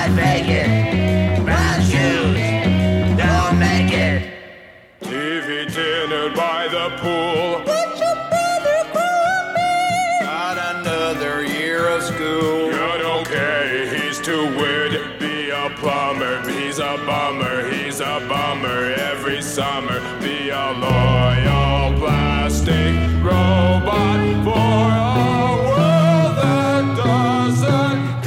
can't fake it. Brown shoes don't make it. TV dinner by the pool. What's your brother call me? Got another year of school. Good, okay, he's too weird. Be a plumber, he's a bummer. He's a bummer every summer. Be a loyal plastic robot for a world that doesn't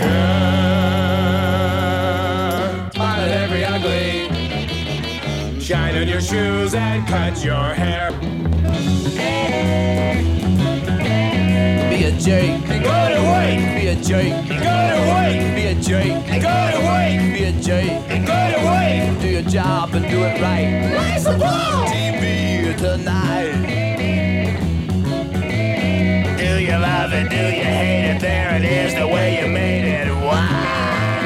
care. Smile at every ugly. Shine on your shoes and cut your hair. Be a jerk and go to work. Be a jerk and go to work. Be a jerk and go to work. Be a jerk and go to work. Do your job and do it right. Nice applause. TV tonight. Do you love it? Do you hate it? There it is, the way you made it. Wow.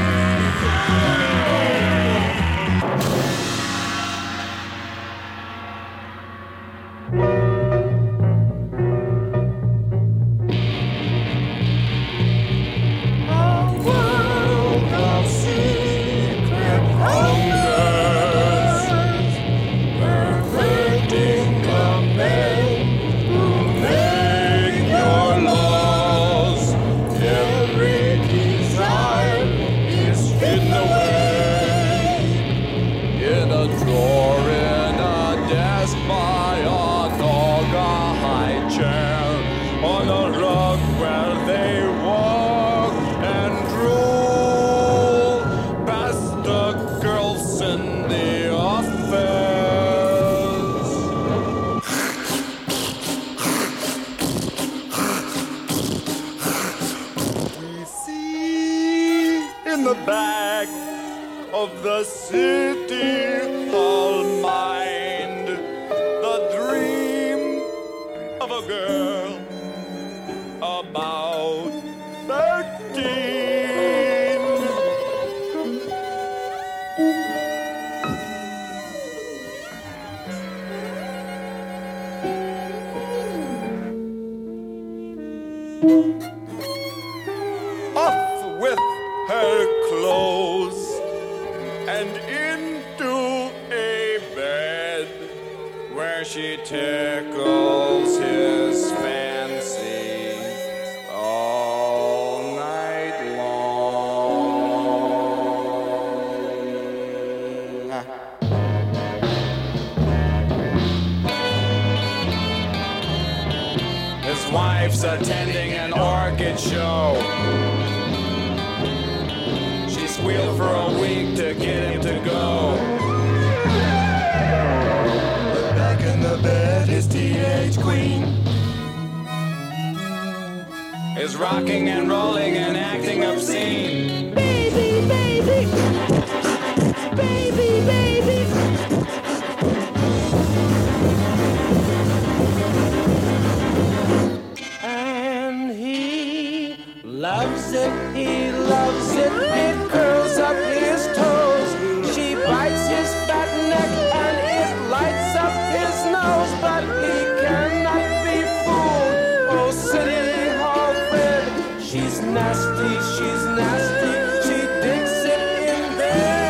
Off with her clothes and into a bed where she tickles his fancy all night long. His wife's attending an orchid show. She squealed for a week to get him to go. But back in the bed, his teenage queen is rocking and rolling and acting obscene. Baby, baby. Baby, baby. And he loves it, he loves it, it curls up his toes. She bites his fat neck and it lights up his nose. But he cannot be fooled, oh City Hall Fred. She's nasty, she's nasty, she digs it in bed.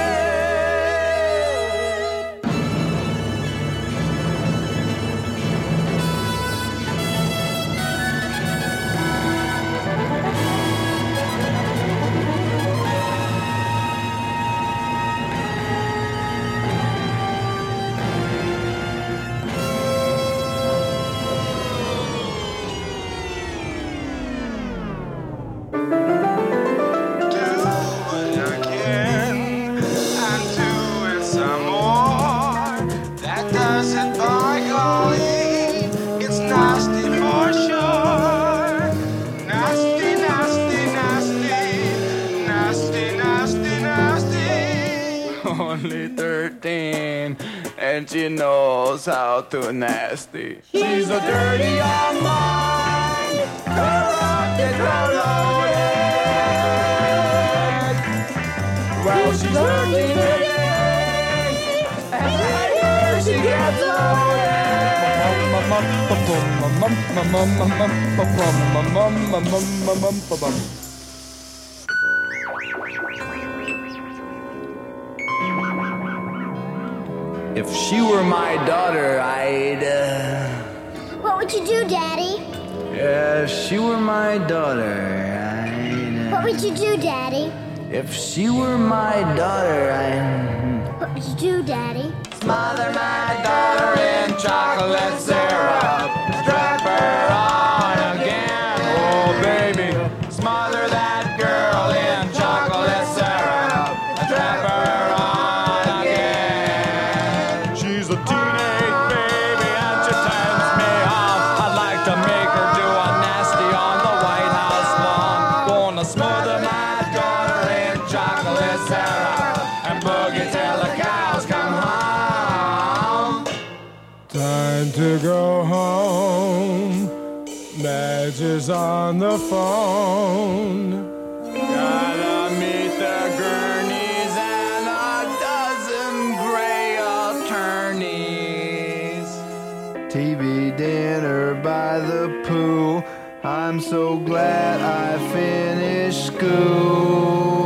Only 13, and she knows how to nasty. She's a dirty young mind, corrupted, corroded. Well, she's 13 and later she gets loaded. If she were my daughter, I'd. What would you do, Daddy? If she were my daughter, I'd. What would you do, Daddy? If she were my daughter, I'd. What would you do, Daddy? Smother my daughter in chocolate syrup. Strap her on again. Oh, baby. Smother that girl in chocolate syrup. Strap her on again. She's a teenage baby and she turns me on. I'd like to make her do a nasty on the White House lawn. Gonna smother my daughter in chocolate syrup and boogie till the cows come home. Time to go home. Madge is on the phone. Gotta meet the gurneys and a dozen gray attorneys. TV dinner by the pool. I'm so glad I finished school.